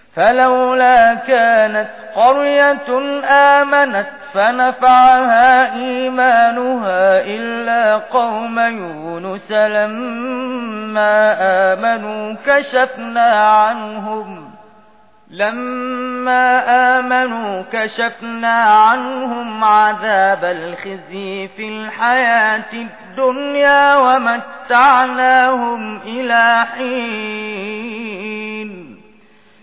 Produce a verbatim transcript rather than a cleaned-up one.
فلولا كانت قرية آمنت فنفعها إيمانها إلا قوم يونس لما آمنوا كشفنا عنهم لما آمنوا كشفنا عنهم عذاب الخزي في الحياة الدنيا ومتعناهم إلى حين